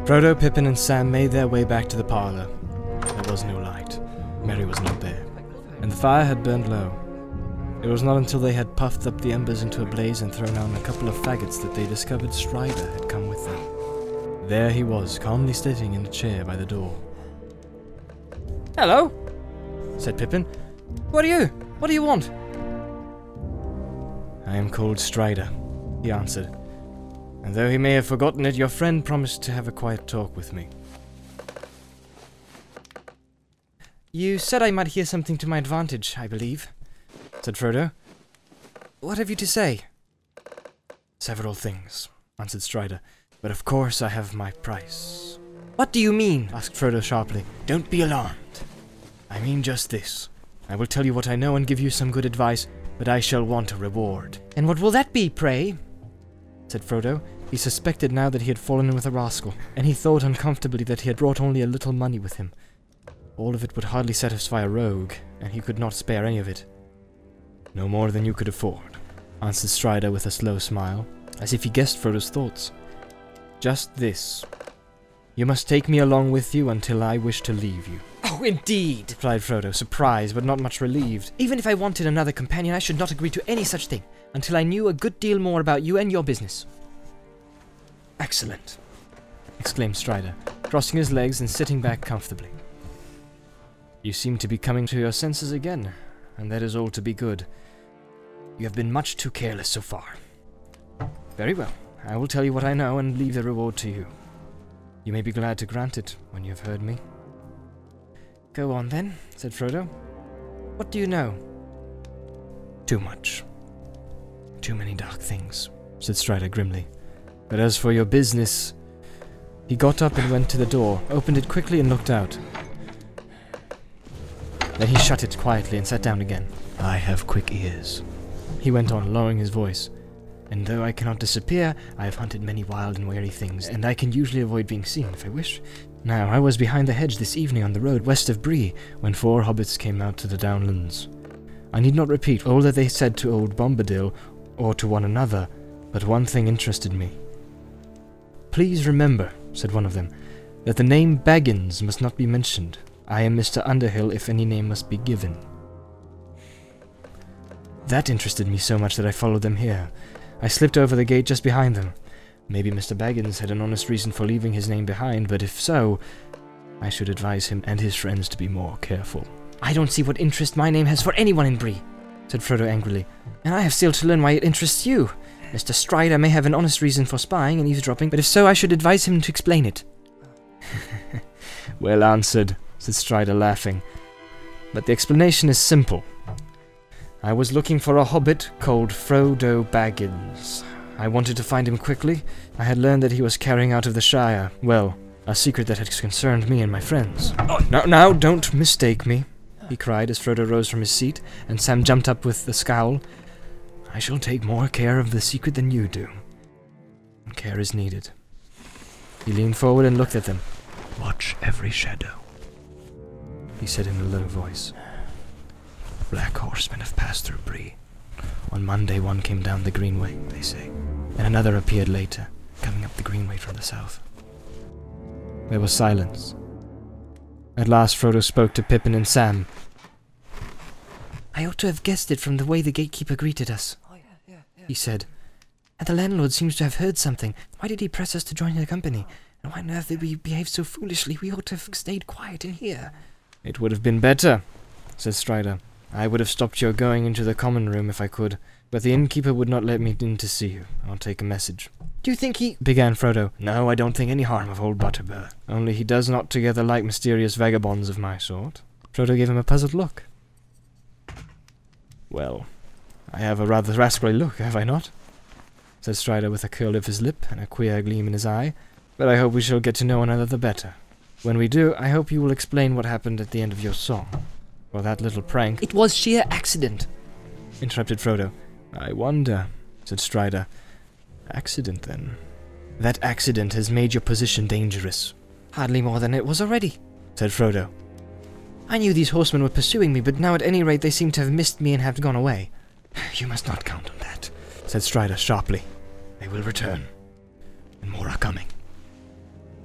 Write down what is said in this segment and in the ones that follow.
Frodo, Pippin, and Sam made their way back to the parlour. There was no light. Merry was not there, and the fire had burned low. It was not until they had puffed up the embers into a blaze and thrown on a couple of faggots that they discovered Strider had come with them. There he was, calmly sitting in a chair by the door. "Hello," said Pippin. "What are you? What do you want?" "I am called Strider," he answered. "And though he may have forgotten it, your friend promised to have a quiet talk with me." "You said I might hear something to my advantage, I believe," said Frodo. "What have you to say?" "Several things," answered Strider, "but of course I have my price." "What do you mean?" asked Frodo sharply. "Don't be alarmed. I mean just this. I will tell you what I know and give you some good advice, but I shall want a reward." "And what will that be, pray?" said Frodo. He suspected now that he had fallen in with a rascal, and he thought uncomfortably that he had brought only a little money with him. All of it would hardly satisfy a rogue, and he could not spare any of it. "No more than you could afford," answered Strider with a slow smile, as if he guessed Frodo's thoughts. "Just this. You must take me along with you until I wish to leave you." "Oh, indeed," replied Frodo, surprised but not much relieved. "Even if I wanted another companion, I should not agree to any such thing, until I knew a good deal more about you and your business." "Excellent," exclaimed Strider, crossing his legs and sitting back comfortably. "You seem to be coming to your senses again, and that is all to be good. You have been much too careless so far. Very well, I will tell you what I know and leave the reward to you. You may be glad to grant it when you have heard me." "Go on then," said Frodo. "What do you know?" "Too much. Too many dark things," said Strider grimly. "But as for your business..." He got up and went to the door, opened it quickly and looked out. Then he shut it quietly and sat down again. "I have quick ears," he went on, lowering his voice. "And though I cannot disappear, I have hunted many wild and wary things, and I can usually avoid being seen if I wish. Now, I was behind the hedge this evening on the road west of Bree, when 4 hobbits came out to the downlands. I need not repeat all that they said to old Bombadil, or to one another, but one thing interested me. 'Please remember,' said one of them, 'that the name Baggins must not be mentioned. I am Mr. Underhill if any name must be given.' That interested me so much that I followed them here. I slipped over the gate just behind them. Maybe Mr. Baggins had an honest reason for leaving his name behind, but if so, I should advise him and his friends to be more careful." "I don't see what interest my name has for anyone in Bree," said Frodo angrily. "And I have still to learn why it interests you. Mr. Strider may have an honest reason for spying and eavesdropping, but if so, I should advise him to explain it." "Well answered," said Strider, laughing. "But the explanation is simple. I was looking for a hobbit called Frodo Baggins. I wanted to find him quickly. I had learned that he was carrying out of the Shire, well, a secret that had concerned me and my friends." Now, don't mistake me," he cried as Frodo rose from his seat, and Sam jumped up with a scowl. "I shall take more care of the secret than you do. And care is needed." He leaned forward and looked at them. "Watch every shadow," he said in a low voice. "Black horsemen have passed through Bree. On Monday one came down the Greenway, they say, and another appeared later, coming up the Greenway from the south." There was silence. At last Frodo spoke to Pippin and Sam. "I ought to have guessed it from the way the gatekeeper greeted us," he said. "And the landlord seems to have heard something. Why did he press us to join the company? And why on earth did we behave so foolishly? We ought to have stayed quiet in here." "It would have been better," said Strider. "I would have stopped your going into the common room if I could, but the innkeeper would not let me in to see you. I'll take a message." "Do you think he—" began Frodo. "No, I don't think any harm of old Butterbur. Only he does not together like mysterious vagabonds of my sort." Frodo gave him a puzzled look. "Well, I have a rather rascally look, have I not?" said Strider with a curl of his lip and a queer gleam in his eye. "But I hope we shall get to know one another better. When we do, I hope you will explain what happened at the end of your song. For that little prank—" "It was sheer accident," interrupted Frodo. "I wonder," said Strider. "Accident, then. That accident has made your position dangerous." "Hardly more than it was already," said Frodo. "I knew these horsemen were pursuing me, but now at any rate they seem to have missed me and have gone away." "You must not count on that," said Strider sharply. "They will return, and more are coming."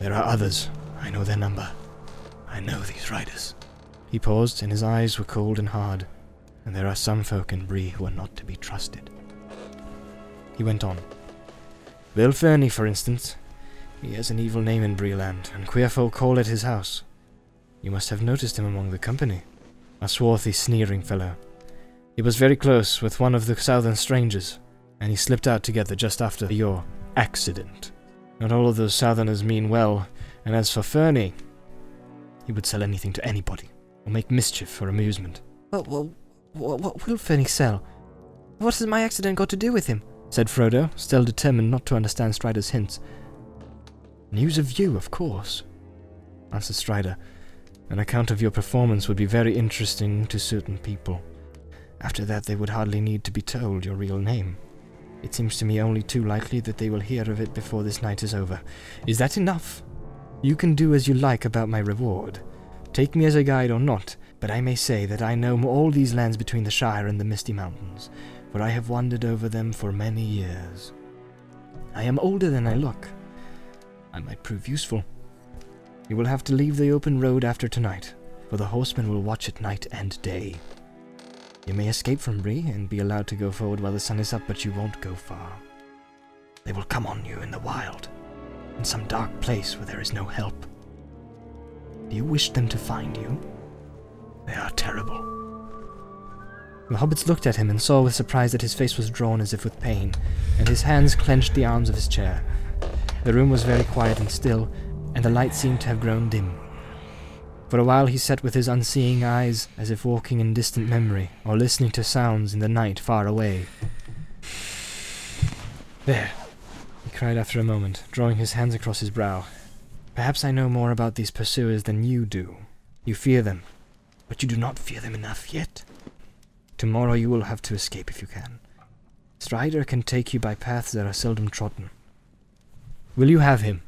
There are others. I know their number. I know these riders. He paused, and his eyes were cold and hard. And there are some folk in Bree who are not to be trusted. He went on. Bill Fernie, for instance. He has an evil name in Breeland, and queer folk call at his house. You must have noticed him among the company. A swarthy, sneering fellow. He was very close with one of the southern strangers, and he slipped out together just after your accident. Not all of those southerners mean well, and as for Fernie, he would sell anything to anybody, or make mischief for amusement. Well, what will Fernie sell? What has my accident got to do with him? Said Frodo, still determined not to understand Strider's hints. News of you, of course, answered Strider. An account of your performance would be very interesting to certain people. After that, they would hardly need to be told your real name. It seems to me only too likely that they will hear of it before this night is over. Is that enough? You can do as you like about my reward. Take me as a guide or not, but I may say that I know all these lands between the Shire and the Misty Mountains, for I have wandered over them for many years. I am older than I look. I might prove useful. You will have to leave the open road after tonight, for the horsemen will watch it night and day. You may escape from Bree and be allowed to go forward while the sun is up, but you won't go far. They will come on you in the wild, in some dark place where there is no help. Do you wish them to find you? They are terrible. The hobbits looked at him and saw with surprise that his face was drawn as if with pain, and his hands clenched the arms of his chair. The room was very quiet and still, and the light seemed to have grown dim. For a while he sat with his unseeing eyes, as if walking in distant memory, or listening to sounds in the night far away. There, he cried after a moment, drawing his hands across his brow. Perhaps I know more about these pursuers than you do. You fear them, but you do not fear them enough yet. Tomorrow you will have to escape if you can. Strider can take you by paths that are seldom trodden. Will you have him?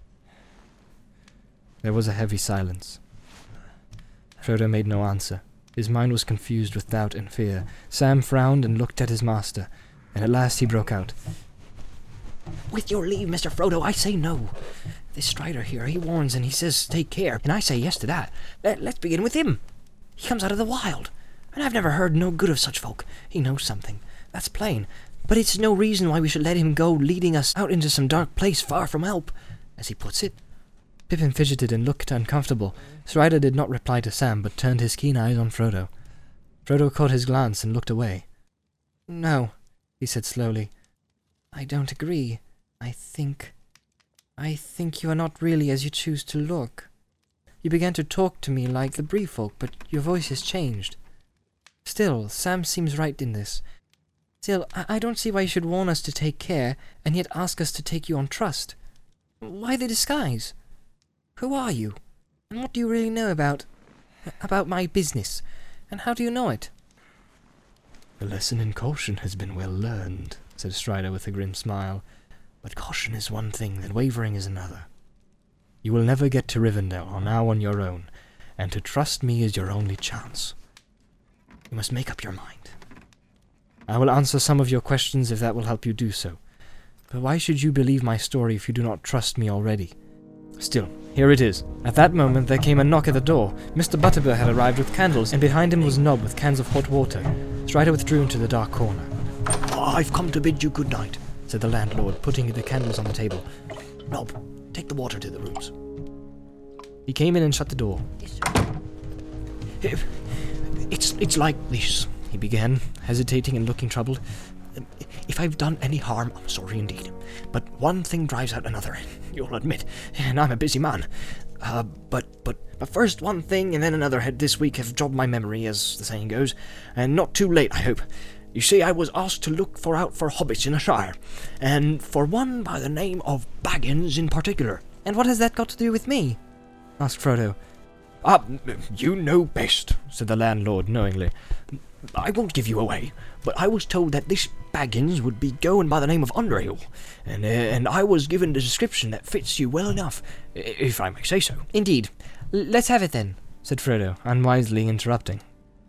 There was a heavy silence. Frodo made no answer. His mind was confused with doubt and fear. Sam frowned and looked at his master, and at last he broke out. With your leave, Mr. Frodo, I say no. This Strider here, he warns and he says take care, and I say yes to that. Let's begin with him. He comes out of the wild, and I've never heard no good of such folk. He knows something, that's plain, but it's no reason why we should let him go leading us out into some dark place far from help, as he puts it. Pippin fidgeted and looked uncomfortable. Strider did not reply to Sam, but turned his keen eyes on Frodo. Frodo caught his glance and looked away. No, he said slowly. I don't agree. I think you are not really as you choose to look. You began to talk to me like the Bree folk, but your voice has changed. Still, Sam seems right in this. Still, I don't see why you should warn us to take care, and yet ask us to take you on trust. Why the disguise? Who are you? And what do you really know about my business? And how do you know it? The lesson in caution has been well learned, said Strider with a grim smile. But caution is one thing, and wavering is another. You will never get to Rivendell, or now on your own, and to trust me is your only chance. You must make up your mind. I will answer some of your questions if that will help you do so. But why should you believe my story if you do not trust me already? Still, here it is. At that moment there came a knock at the door. Mr. Butterbur had arrived with candles, and behind him was Nob with cans of hot water. Strider withdrew into the dark corner. I've come to bid you good night, said the landlord, putting the candles on the table. Nob, take the water to the rooms. He came in and shut the door. It's like this, he began, hesitating and looking troubled. If I've done any harm, I'm sorry indeed. But one thing drives out another, you'll admit, and I'm a busy man. But first one thing and then another had this week have jogged my memory, as the saying goes, and not too late, I hope. You see, I was asked to look out for hobbits in the Shire, and for one by the name of Baggins in particular. And what has that got to do with me? Asked Frodo. You know best, said the landlord knowingly. I won't give you away, but I was told that this Baggins would be going by the name of Underhill, and I was given the description that fits you well enough, if I may say so. Indeed. Let's have it then, said Frodo, unwisely interrupting.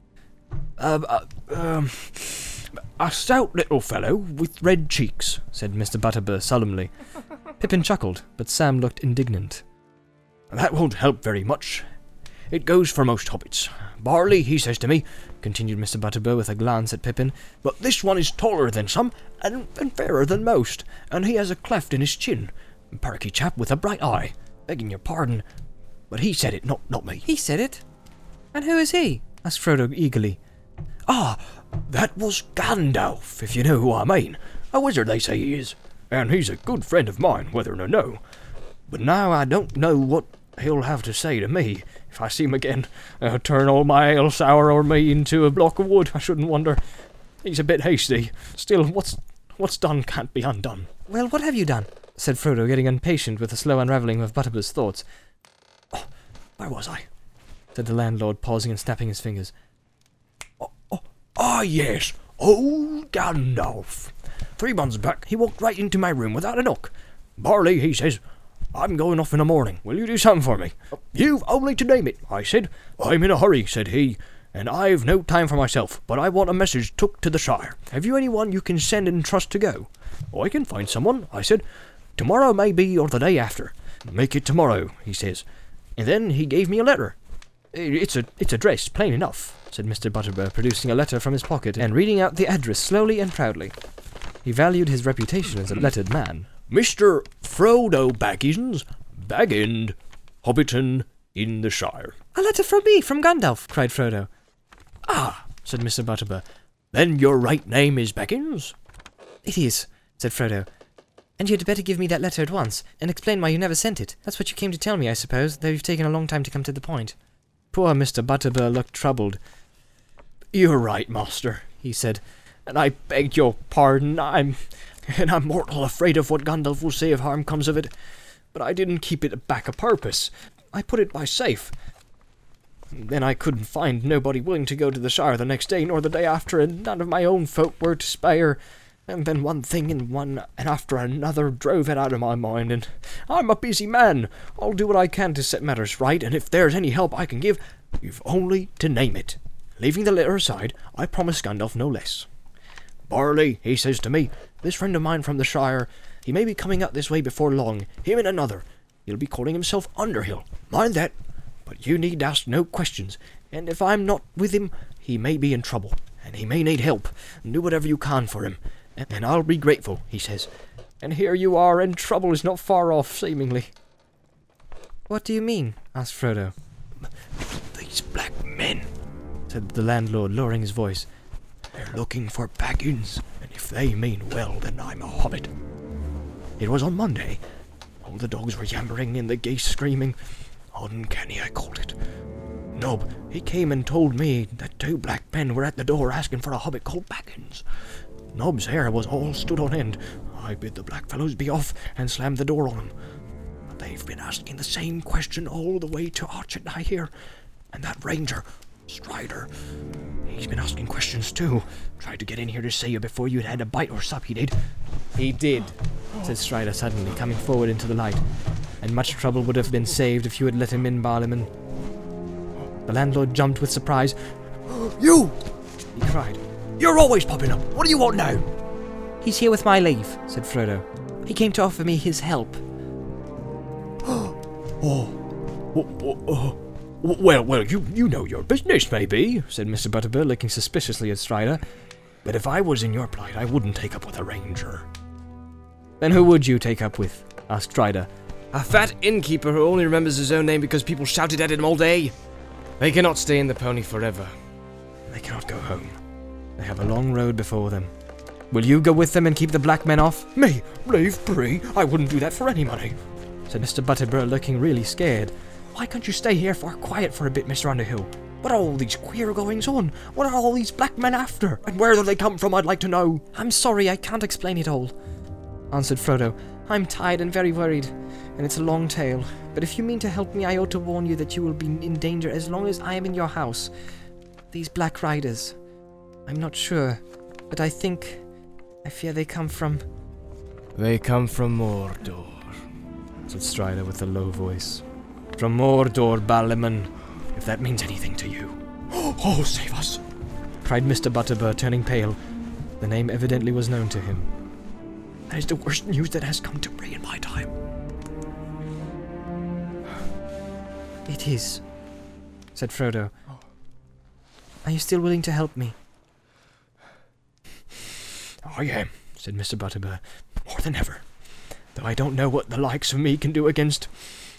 A stout little fellow with red cheeks, said Mr. Butterbur solemnly. Pippin chuckled, but Sam looked indignant. That won't help very much. It goes for most hobbits. Barley, he says to me, continued Mr. Butterbur with a glance at Pippin, but this one is taller than some, and fairer than most, and he has a cleft in his chin. Perky chap with a bright eye. Begging your pardon, but he said it, not me. He said it? And who is he? Asked Frodo eagerly. Ah, that was Gandalf, if you know who I mean. A wizard, they say he is, and he's a good friend of mine, whether or no. But now I don't know what he'll have to say to me. If I see him again, turn all my ale sour or me into a block of wood, I shouldn't wonder. He's a bit hasty. Still, what's done can't be undone. Well, what have you done? Said Frodo, getting impatient with the slow unravelling of Butterbur's thoughts. Oh, where was I? Said the landlord, pausing and snapping his fingers. Yes, old Gandalf. 3 months back, he walked right into my room without a knock. Barley, he says, I'm going off in the morning. Will you do something for me? You've only to name it, I said. I'm in a hurry, said he, and I've no time for myself, but I want a message took to the Shire. Have you anyone you can send and trust to go? I can find someone, I said. Tomorrow maybe, or the day after. Make it tomorrow, he says. And then he gave me a letter. It's addressed, plain enough, said Mr. Butterbur, producing a letter from his pocket and reading out the address slowly and proudly. He valued his reputation as a lettered man. Mr. Frodo Baggins, Bag-End, Hobbiton, in the Shire. A letter from me, from Gandalf, cried Frodo. Ah, said Mr. Butterbur. Then your right name is Baggins? It is, said Frodo. And you'd better give me that letter at once, and explain why you never sent it. That's what you came to tell me, I suppose, though you've taken a long time to come to the point. Poor Mr. Butterbur looked troubled. You're right, master, he said, and I beg your pardon. I'm mortal afraid of what Gandalf will say if harm comes of it. But I didn't keep it back a purpose. I put it by safe. Then I couldn't find nobody willing to go to the Shire the next day, nor the day after, and none of my own folk were to spare. And then one thing and one and after another drove it out of my mind, and I'm a busy man. I'll do what I can to set matters right, and if there's any help I can give, you've only to name it. Leaving the letter aside, I promise Gandalf no less. Barley, he says to me, this friend of mine from the Shire, he may be coming up this way before long, him and another. He'll be calling himself Underhill. Mind that. But you need ask no questions, and if I'm not with him, he may be in trouble, and he may need help. Do whatever you can for him. And I'll be grateful, he says. And here you are, and trouble is not far off, seemingly. What do you mean? Asked Frodo. These black men, said the landlord, lowering his voice. They're looking for Baggins, and if they mean well, then I'm a hobbit. It was on Monday. All the dogs were yammering and the geese screaming. Uncanny, I called it. Nob, he came and told me that 2 black men were at the door asking for a hobbit called Baggins. Nob's hair was all stood on end. I bid the black fellows be off and slammed the door on them. But they've been asking the same question all the way to Archet, I hear. And that ranger, Strider, he's been asking questions too. Tried to get in here to see you before you'd had a bite or sup, he did. He did, said Strider suddenly, coming forward into the light. And much trouble would have been saved if you had let him in, Barliman. The landlord jumped with surprise. You! He cried. You're always popping up. What do you want now? He's here with my leave, said Frodo. He came to offer me his help. Well, you know your business, maybe, said Mr. Butterbur, looking suspiciously at Strider. But if I was in your plight, I wouldn't take up with a ranger. Then who would you take up with? Asked Strider. A fat innkeeper who only remembers his own name because people shouted at him all day. They cannot stay in the pony forever. They cannot go home. They have a long road before them. Will you go with them and keep the black men off? Me? Leave Bree? I wouldn't do that for any money, said Mr. Butterbur, looking really scared. Why can't you stay here quiet for a bit, Mr. Underhill? What are all these queer goings on? What are all these black men after? And where do they come from, I'd like to know? I'm sorry, I can't explain it all, answered Frodo. I'm tired and very worried, and it's a long tale. But if you mean to help me, I ought to warn you that you will be in danger as long as I am in your house. These Black Riders, I'm not sure, but I fear they come from... They come from Mordor, said Strider with a low voice. From Mordor, Ballyman, if that means anything to you. Oh, save us, cried Mr. Butterbur, turning pale. The name evidently was known to him. That is the worst news that has come to Bree in my time. It is, said Frodo. Are you still willing to help me? I am, said Mr. Butterbur, more than ever. Though I don't know what the likes of me can do against...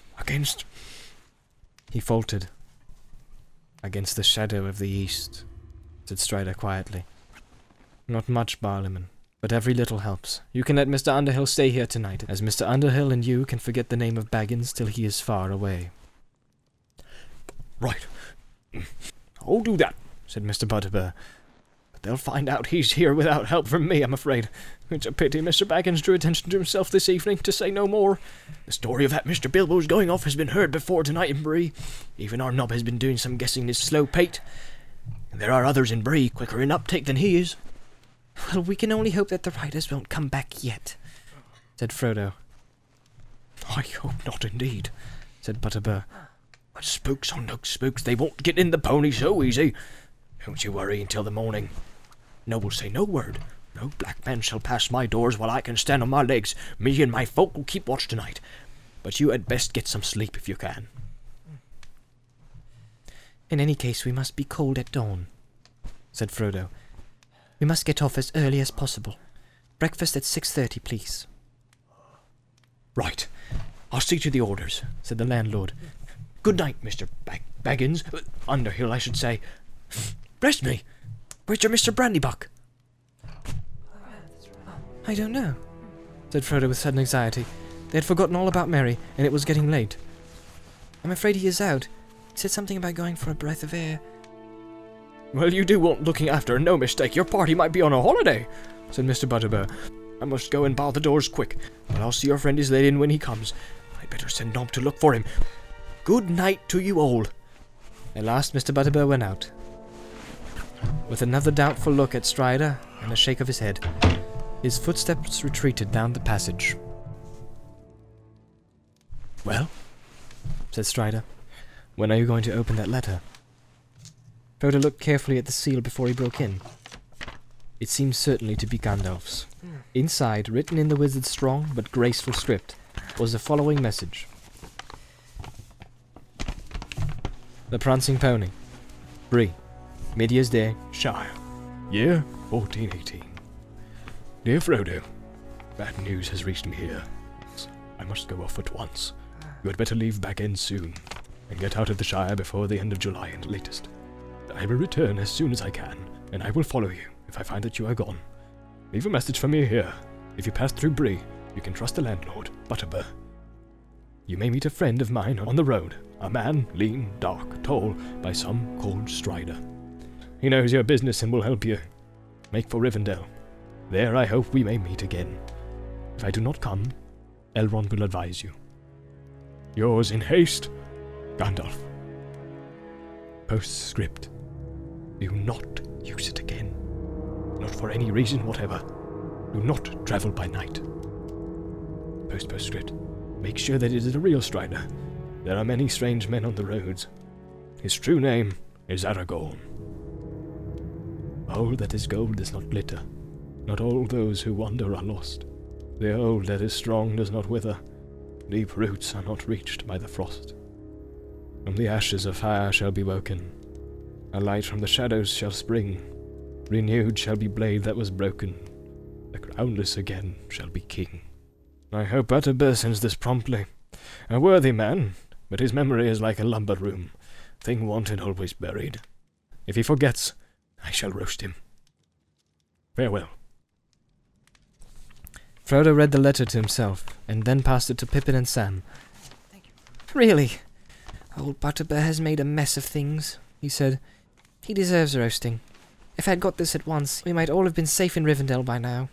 He faltered. Against the shadow of the east, said Strider quietly. Not much, Barliman, but every little helps. You can let Mr. Underhill stay here tonight, as Mr. Underhill and you can forget the name of Baggins till he is far away. Right. I'll do that, said Mr. Butterbur. But they'll find out he's here without help from me, I'm afraid. It's a pity Mr. Baggins drew attention to himself this evening, to say no more. The story of that Mr. Bilbo's going off has been heard before tonight in Bree. Even our Nob has been doing some guessing his slow pate. And there are others in Bree quicker in uptake than he is. Well, we can only hope that the riders won't come back yet, said Frodo. I hope not indeed, said Butterbur. But spooks or no spooks, they won't get in the pony so easy. Don't you worry until the morning. No will say no word. No black man shall pass my doors while I can stand on my legs. Me and my folk will keep watch tonight. But you had best get some sleep if you can. In any case, we must be cold at dawn, said Frodo. We must get off as early as possible. Breakfast at 6:30, please. Right. I'll see to the orders, said the landlord. Good night, Mr. Baggins. Underhill, I should say. Bless me! Where's your Mr. Brandybuck? I don't know, said Frodo with sudden anxiety. They had forgotten all about Merry, and it was getting late. I'm afraid he is out. He said something about going for a breath of air. Well, you do want looking after, no mistake. Your party might be on a holiday, said Mr. Butterbur. I must go and bar the doors quick, but I'll see your friend is let in when he comes. I'd better send Nob to look for him. Good night to you all. At last Mr. Butterbur went out, with another doubtful look at Strider and a shake of his head. His footsteps retreated down the passage. Well, said Strider, when are you going to open that letter? Frodo looked carefully at the seal before he broke in. It seemed certainly to be Gandalf's. Inside, written in the wizard's strong but graceful script, was the following message. The Prancing Pony. Bree. Mid-year's Day. Shire. Year 1418. Dear Frodo, bad news has reached me here. I must go off at once. You had better leave back in soon, and get out of the Shire before the end of July at latest. I will return as soon as I can, and I will follow you if I find that you are gone. Leave a message for me here. If you pass through Bree, you can trust the landlord, Butterbur. You may meet a friend of mine on the road, a man, lean, dark, tall, by some called Strider. He knows your business and will help you. Make for Rivendell. There I hope we may meet again. If I do not come, Elrond will advise you. Yours in haste, Gandalf. Postscript. Do not use it again. Not for any reason whatever. Do not travel by night. Postscript. Make sure that it is a real Strider. There are many strange men on the roads. His true name is Aragorn. All that is gold does not glitter. Not all those who wander are lost. The old that is strong does not wither. Deep roots are not reached by the frost. From the ashes of fire shall be woken. A light from the shadows shall spring. Renewed shall be blade that was broken. The crownless again shall be king. I hope Butterbur sends this promptly. A worthy man, but his memory is like a lumber room. Thing wanted, always buried. If he forgets, I shall roast him. Farewell. Frodo read the letter to himself, and then passed it to Pippin and Sam. Really? Old Butterbur has made a mess of things, he said. He deserves roasting. If I had got this at once, we might all have been safe in Rivendell by now.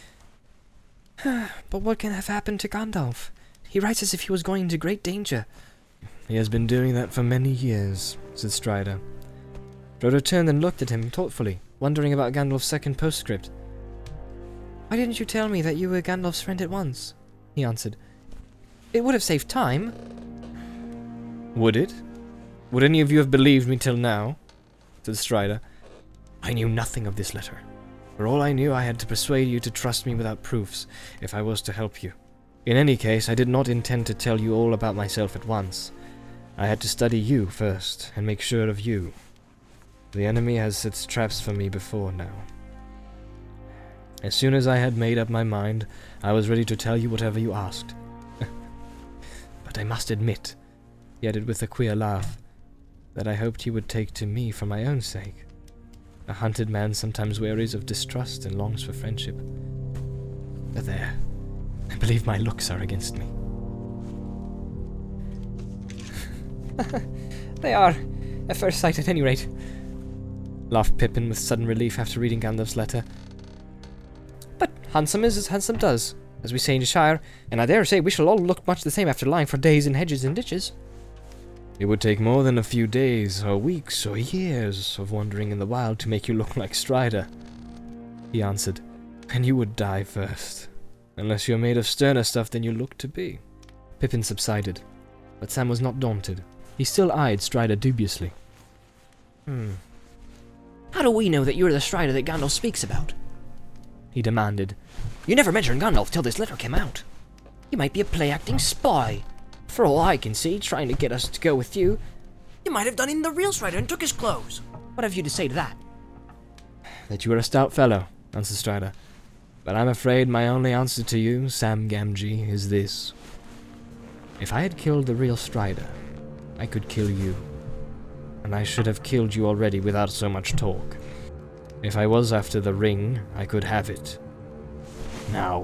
But what can have happened to Gandalf? He writes as if he was going into great danger. He has been doing that for many years, said Strider. Frodo turned and looked at him thoughtfully, wondering about Gandalf's second postscript. Why didn't you tell me that you were Gandalf's friend at once? He answered. It would have saved time. Would it? Would any of you have believed me till now? Said Strider. I knew nothing of this letter. For all I knew, I had to persuade you to trust me without proofs, if I was to help you. In any case, I did not intend to tell you all about myself at once. I had to study you first, and make sure of you. The enemy has set traps for me before now. As soon as I had made up my mind, I was ready to tell you whatever you asked. But I must admit, he added with a queer laugh, that I hoped you would take to me for my own sake. A hunted man sometimes wearies of distrust and longs for friendship. But there, I believe my looks are against me. They are, at first sight at any rate, laughed Pippin with sudden relief after reading Gandalf's letter. But handsome is as handsome does, as we say in the Shire, and I dare say we shall all look much the same after lying for days in hedges and ditches. It would take more than a few days, or weeks, or years of wandering in the wild to make you look like Strider, he answered, and you would die first, unless you're made of sterner stuff than you look to be. Pippin subsided, but Sam was not daunted. He still eyed Strider dubiously. How do we know that you're the Strider that Gandalf speaks about? He demanded. You never mentioned Gandalf till this letter came out. You might be a play-acting spy. For all I can see, trying to get us to go with you. You might have done in the real Strider and took his clothes. What have you to say to that? That you are a stout fellow, answered Strider. But I'm afraid my only answer to you, Sam Gamgee, is this. If I had killed the real Strider, I could kill you. And I should have killed you already without so much talk. If I was after the ring, I could have it. Now.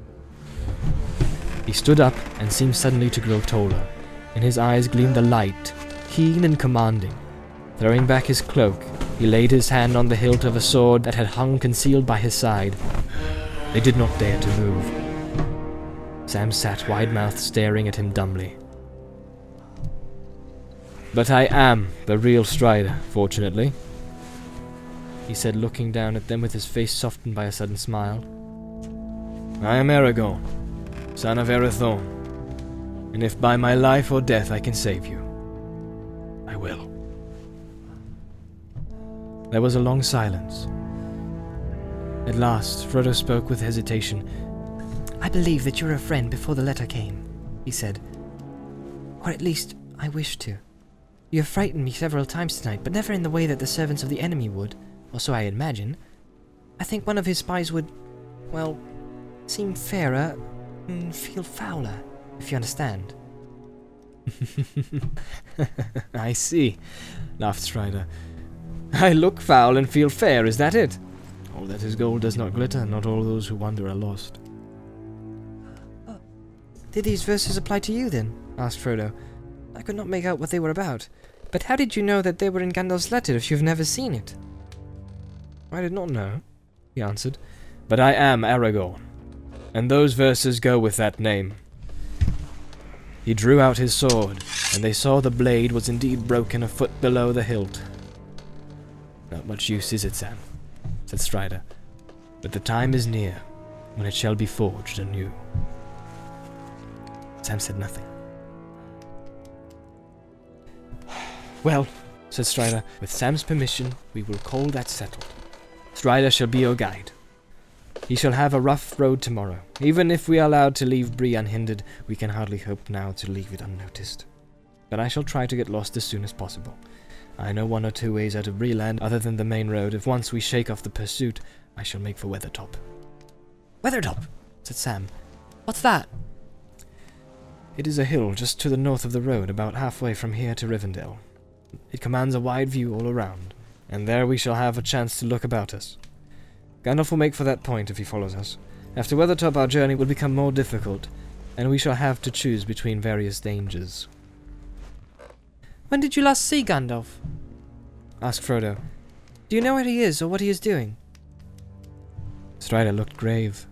He stood up and seemed suddenly to grow taller. In his eyes gleamed a light, keen and commanding. Throwing back his cloak, he laid his hand on the hilt of a sword that had hung concealed by his side. They did not dare to move. Sam sat wide-mouthed, staring at him dumbly. But I am the real Strider, fortunately, he said, looking down at them with his face softened by a sudden smile. I am Aragorn, son of Arathorn, and if by my life or death I can save you, I will. There was a long silence. At last, Frodo spoke with hesitation. I believe that you were a friend before the letter came, he said. Or at least, I wish to. You have frightened me several times tonight, but never in the way that the servants of the enemy would, or so I imagine. I think one of his spies would, well, seem fairer and feel fouler, if you understand. I see, laughed Strider. I look foul and feel fair, is that it? All that is gold does not glitter, not all those who wander are lost. Did these verses apply to you, then? Asked Frodo. I could not make out what they were about. But how did you know that they were in Gandalf's letter if you've never seen it? I did not know, he answered, but I am Aragorn, and those verses go with that name. He drew out his sword, and they saw the blade was indeed broken a foot below the hilt. Not much use, is it, Sam? Said Strider, but the time is near when it shall be forged anew. Sam said nothing. Well, said Strider, with Sam's permission, we will call that settled. Strider shall be your guide. He shall have a rough road tomorrow. Even if we are allowed to leave Bree unhindered, we can hardly hope now to leave it unnoticed. But I shall try to get lost as soon as possible. I know one or two ways out of Breeland other than the main road. If once we shake off the pursuit, I shall make for Weathertop. Weathertop, said Sam. What's that? It is a hill just to the north of the road, about halfway from here to Rivendell. It commands a wide view all around, and there we shall have a chance to look about us. Gandalf will make for that point if he follows us. After Weathertop our journey will become more difficult, and we shall have to choose between various dangers. When did you last see Gandalf? Asked Frodo. Do you know where he is or what he is doing? Strider looked grave.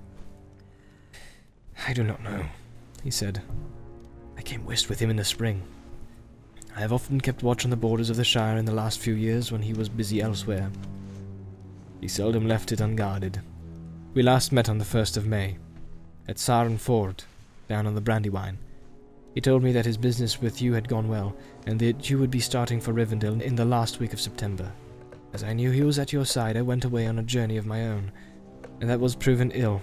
I do not know, he said. I came west with him in the spring. I have often kept watch on the borders of the Shire in the last few years when he was busy elsewhere. He seldom left it unguarded. We last met on the 1st of May, at Sarn Ford, down on the Brandywine. He told me that his business with you had gone well, and that you would be starting for Rivendell in the last week of September. As I knew he was at your side, I went away on a journey of my own, and that was proven ill.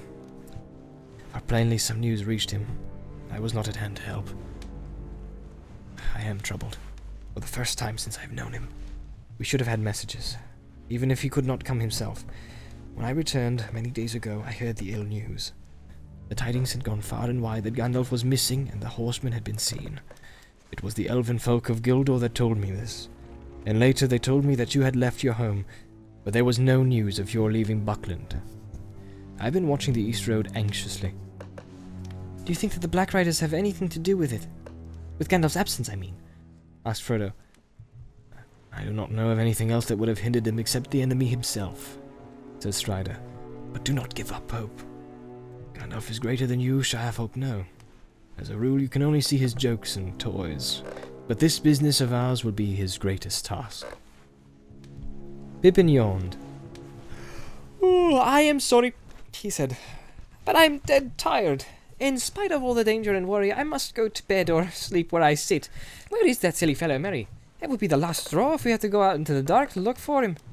For plainly some news reached him. I was not at hand to help. I I am troubled. For the first time since I've known him. We should have had messages, even if he could not come himself. When I returned, many days ago, I heard the ill news. The tidings had gone far and wide that Gandalf was missing and the horsemen had been seen. It was the elven folk of Gildor that told me this. And later they told me that you had left your home, but there was no news of your leaving Buckland. I've been watching the East Road anxiously. Do you think that the Black Riders have anything to do with it? With Gandalf's absence, I mean? Asked Frodo. I do not know of anything else that would have hindered him except the enemy himself, said Strider. But do not give up hope. Gandalf is greater than you shall have hope know. As a rule, you can only see his jokes and toys, but this business of ours will be his greatest task. Pippin yawned. Oh, I am sorry, he said, but I'm dead tired. In spite of all the danger and worry, I must go to bed or sleep where I sit. Where is that silly fellow, Merry? It would be the last straw if we had to go out into the dark to look for him.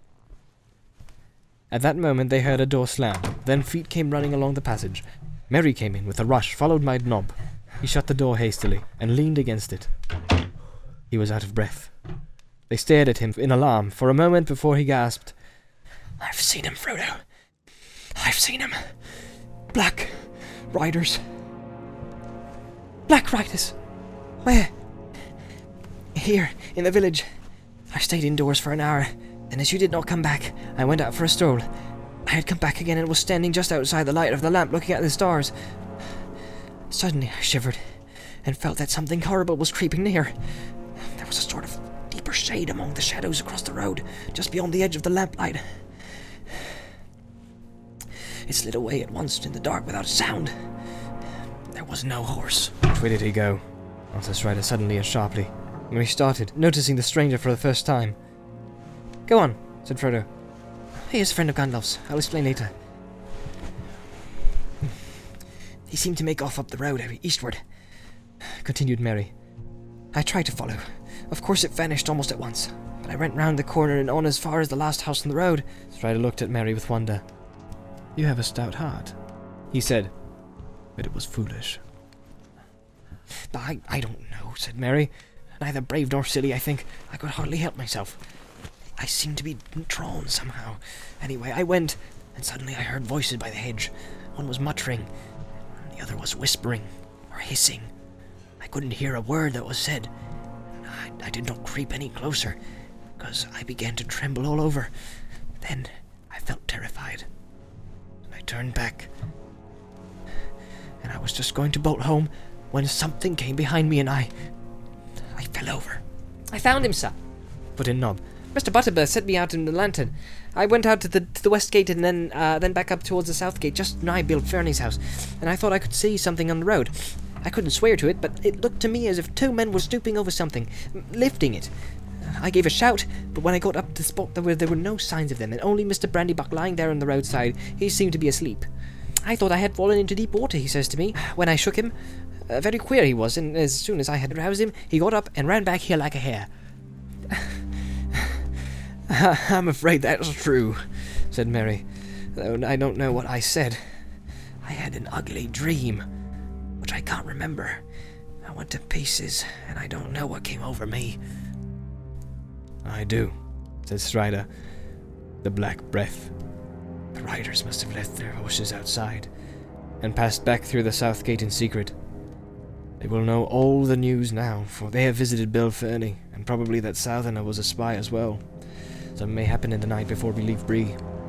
At that moment they heard a door slam, then feet came running along the passage. Merry came in with a rush, followed by Nob. He shut the door hastily, and leaned against it. He was out of breath. They stared at him in alarm for a moment before he gasped, I've seen him, Frodo. I've seen him. Black Riders. Black Riders? Where? Here, in the village. I stayed indoors for an hour, and as you did not come back, I went out for a stroll. I had come back again and was standing just outside the light of the lamp looking at the stars. Suddenly I shivered, and felt that something horrible was creeping near. There was a sort of deeper shade among the shadows across the road, just beyond the edge of the lamplight. It slid away at once in the dark without a sound. There was no horse. Which way did he go? Asked Strider suddenly and sharply. Merry started, noticing the stranger for the first time. Go on, said Frodo. He is a friend of Gandalf's. I'll explain later. He seemed to make off up the road, eastward, continued Merry. I tried to follow. Of course it vanished almost at once, but I went round the corner and on as far as the last house on the road. Strider looked at Merry with wonder. You have a stout heart, he said, but it was foolish. I don't know, said Merry. Neither brave nor silly, I think. I could hardly help myself. I seemed to be drawn somehow. Anyway, I went, and suddenly I heard voices by the hedge. One was muttering, and the other was whispering, or hissing. I couldn't hear a word that was said. I did not creep any closer, because I began to tremble all over. Then I felt terrified, and I turned back. And I was just going to bolt home when something came behind me and I fell over. I found him, sir, put in Nob. Mr. Butterbur sent me out in the lantern. I went out to the west gate and then back up towards the south gate, just nigh Bill Fernie's house, and I thought I could see something on the road. I couldn't swear to it, but it looked to me as if two men were stooping over something, lifting it. I gave a shout, but when I got up to the spot there were no signs of them, and only Mr. Brandybuck lying there on the roadside. He seemed to be asleep. I thought I had fallen into deep water, he says to me, when I shook him. Very queer he was, and as soon as I had roused him, he got up and ran back here like a hare. I'm afraid that's true, said Merry, though I don't know what I said. I had an ugly dream, which I can't remember. I went to pieces, and I don't know what came over me. I do, said Strider. The Black Breath. The riders must have left their horses outside, and passed back through the south gate in secret. They will know all the news now, for they have visited Bill Fernie, and probably that Southerner was a spy as well. Something may happen in the night before we leave Bree.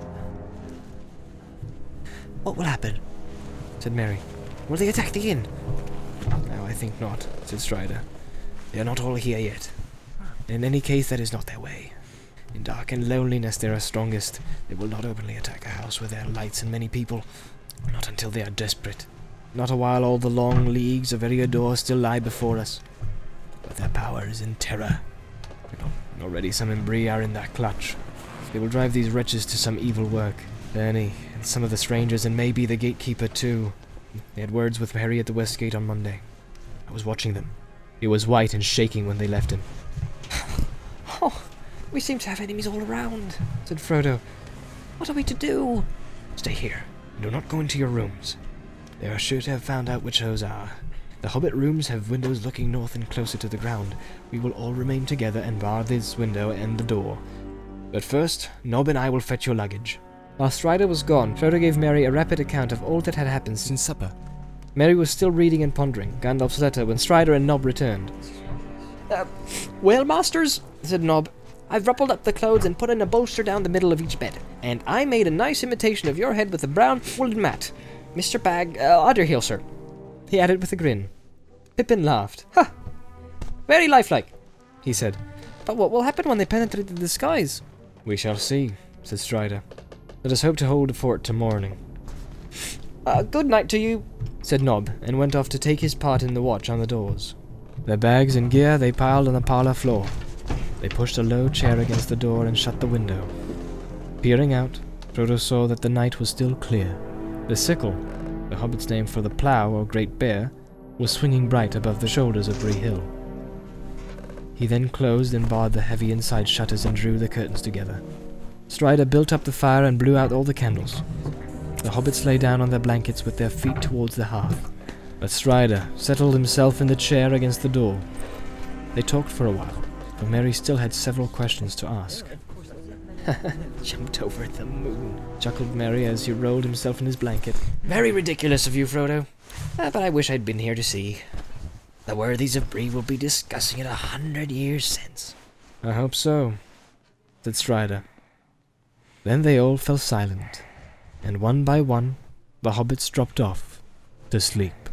What will happen? Said Merry. Will they attack the inn? No, I think not, said Strider. They are not all here yet. In any case, that is not their way. In dark and loneliness they are strongest. They will not openly attack a house with their lights and many people. Not until they are desperate. Not while all the long leagues of Eriador still lie before us. But their power is in terror. And already some in Bree are in their clutch. They will drive these wretches to some evil work. Fernie, and some of the strangers, and maybe the gatekeeper too. They had words with Harry at the west gate on Monday. I was watching them. He was white and shaking when they left him. Oh, we seem to have enemies all around, said Frodo. What are we to do? Stay here. Do not go into your rooms. They are sure to have found out which those are. The hobbit rooms have windows looking north and closer to the ground. We will all remain together and bar this window and the door. But first, Nob and I will fetch your luggage." While Strider was gone, Frodo gave Merry a rapid account of all that had happened since supper. Merry was still reading and pondering Gandalf's letter when Strider and Nob returned. Well, masters, said Nob, I've ruffled up the clothes and put in a bolster down the middle of each bed. And I made a nice imitation of your head with a brown woolen mat. Mr. Underhill, sir. He added with a grin. Pippin laughed. Ha! Very lifelike, he said. But what will happen when they penetrate the disguise? We shall see, said Strider. Let us hope to hold the fort till morning. Good night to you, said Nob, and went off to take his part in the watch on the doors. Their bags and gear they piled on the parlor floor. They pushed a low chair against the door and shut the window. Peering out, Frodo saw that the night was still clear. The sickle, the hobbit's name for the plough or great bear, was swinging bright above the shoulders of Bree Hill. He then closed and barred the heavy inside shutters and drew the curtains together. Strider built up the fire and blew out all the candles. The hobbits lay down on their blankets with their feet towards the hearth, but Strider settled himself in the chair against the door. They talked for a while, for Merry still had several questions to ask. Jumped over the moon, chuckled Merry as he rolled himself in his blanket. Very ridiculous of you, Frodo. But I wish I'd been here to see. The worthies of Bree will be discussing it 100 years since. I hope so, said Strider. Then they all fell silent, and one by one the hobbits dropped off to sleep.